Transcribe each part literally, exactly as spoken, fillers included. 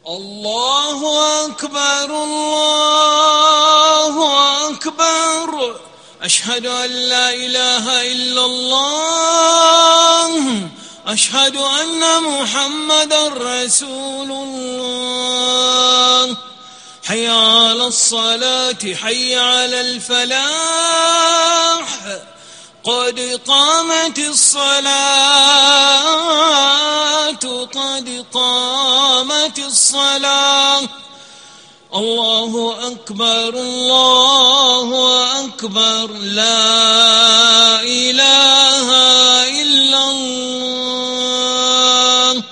الله أكبر الله أكبر أشهد أن لا إله إلا الله أشهد أن محمدا رسول الله حي على الصلاة حي على الفلاح قد قامت الصلاة قد قامت الصلاة الله أكبر الله أكبر لا إله إلا الله.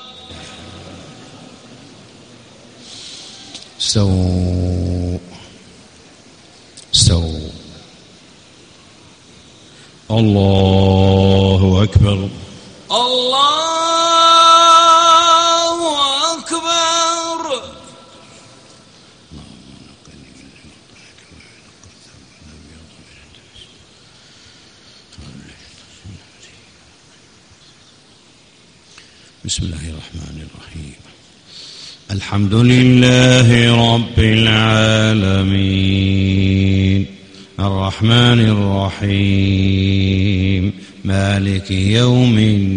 استووا استووا. الله أكبر الله أكبر. بسم الله الرحمن الرحيم. الحمد لله رب العالمين الرحمن الرحيم مالك يوم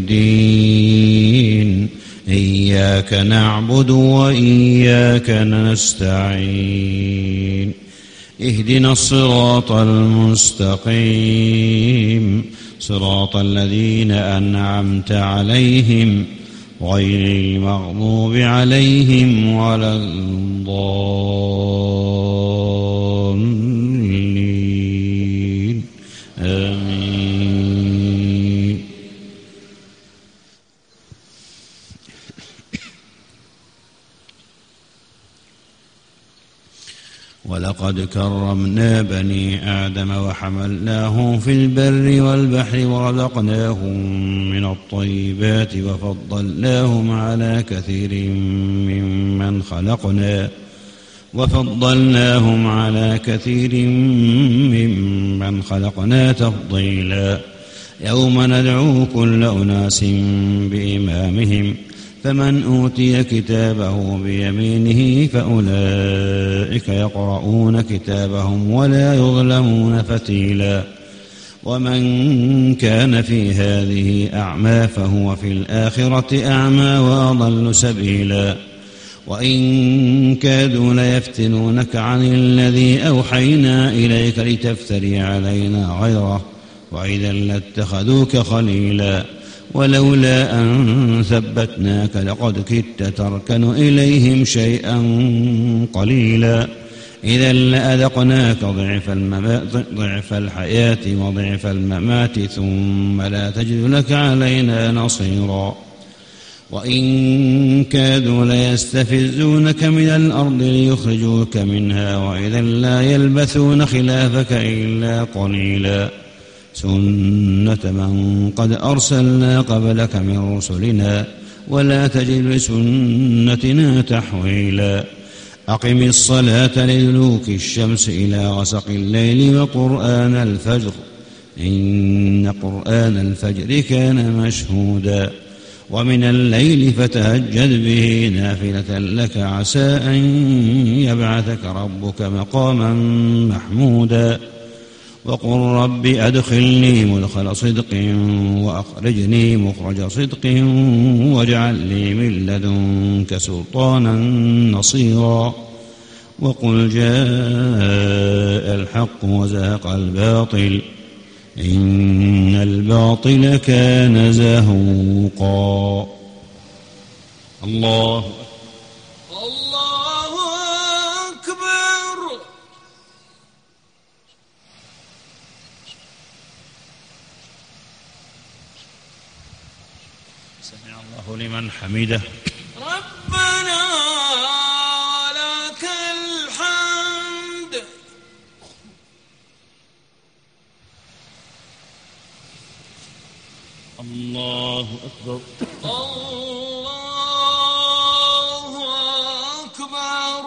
الدين إياك نعبد وإياك نستعين اهدنا الصراط المستقيم صراط الذين أنعمت عليهم غير المغضوب عليهم ولا الضالين آمين. ولقد كرمنا بني آدم وحملناهم في البر والبحر ورزقناهم من الطيبات وفضلناهم على كثير ممن خلقنا وفضلناهم على كثير ممن خلقنا تفضيلا. يوم ندعو كل أناس بإمامهم فمن أوتي كتابه بيمينه فأولئك يقرؤون كتابهم ولا يظلمون فتيلا. ومن كان في هذه أعمى فهو في الآخرة أعمى وأضل سبيلا. وإن كادوا ليفتنونك عن الذي أوحينا إليك لتفتري علينا غيره وإذا لاتخذوك خليلا. ولولا أن ثبتناك لقد كدت تركن إليهم شيئا قليلا. إذا لأذقناك ضعف, ضعف الحياة وضعف الممات ثم لا تجد لك علينا نصيرا. وإن كادوا ليستفزونك من الأرض ليخرجوك منها وإذا لا يلبثون خلافك إلا قليلا. سنة من قد أرسلنا قبلك من رسلنا ولا تجد لسنتنا تحويلا. أقم الصلاة لدلوك الشمس إلى غسق الليل وقرآن الفجر إن قرآن الفجر كان مشهودا. ومن الليل فتهجد به نافلة لك عسى أن يبعثك ربك مقاما محمودا. وقل رب أدخلني مدخل صدق وأخرجني مخرج صدق واجعل لي من لدنك سلطانا نصيرا. وقل جاء الحق وزهق الباطل إن الباطل كان زهوقا. الله الله أكبر. سمع الله لمن حمده. ربنا لك الحمد. الله أكبر. الله أكبر.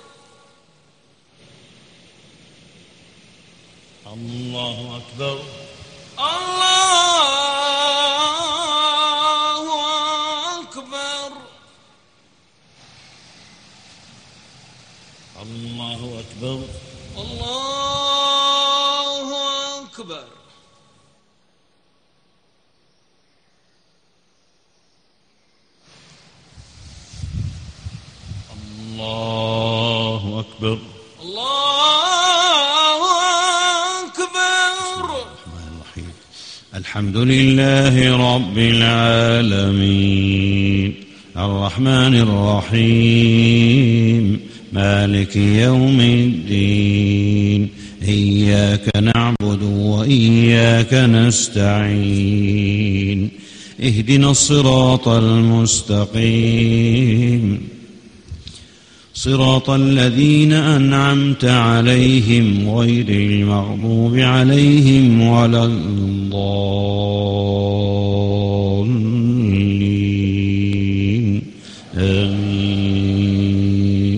الله أكبر. الله أكبر. الله أكبر. الله أكبر. الله أكبر. الله أكبر. الرحمن الرحيم. الحمد لله رب العالمين الرحمن الرحيم مالك يوم الدين إياك نعبد وإياك نستعين اهدنا الصراط المستقيم صراط الذين أنعمت عليهم غير المغضوب عليهم ولا الضالين آمين.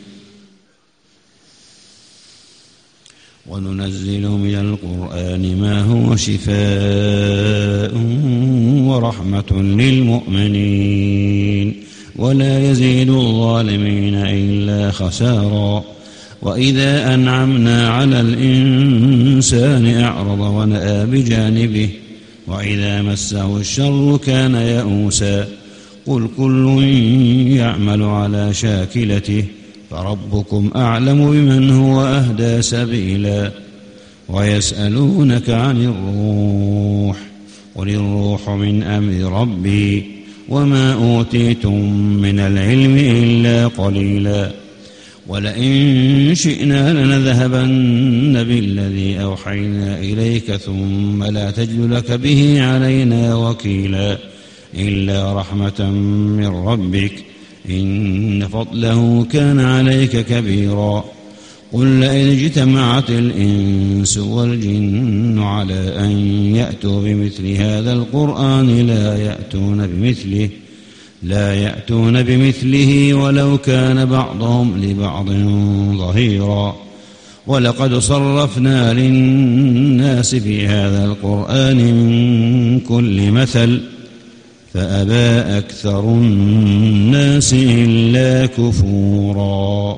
وننزل من القرآن ما هو شفاء ورحمة للمؤمنين ولا يزيد الظالمين إلا خسارا. وإذا أنعمنا على الإنسان أعرض ونأى بجانبه وإذا مسه الشر كان يئوسا. قل كل يعمل على شاكلته فربكم أعلم بمن هو أهدى سبيلا. ويسألونك عن الروح قل الروح من أمر ربي وما أوتيتم من العلم إلا قليلا. ولئن شئنا لنذهبن بالذي أوحينا إليك ثم لا تجد لك به علينا وكيلا إلا رحمة من ربك إن فضله كان عليك كبيرا. قل لئن اجتمعت الإنس والجن على أن يأتوا بمثل هذا القرآن لا يأتون بمثله لا يأتون بمثله ولو كان بعضهم لبعض ظهيرا. ولقد صرفنا للناس في هذا القرآن من كل مثل فأبى أكثر الناس إلا كفورا.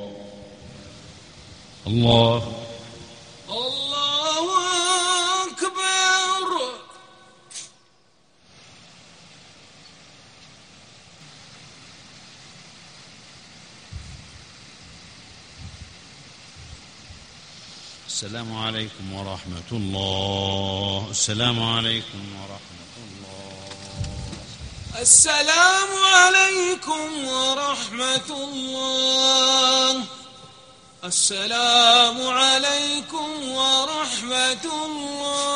الله الله أكبر. السلام عليكم ورحمة الله. السلام عليكم ورحمة الله. السلام عليكم ورحمة الله. السلام عليكم ورحمة الله.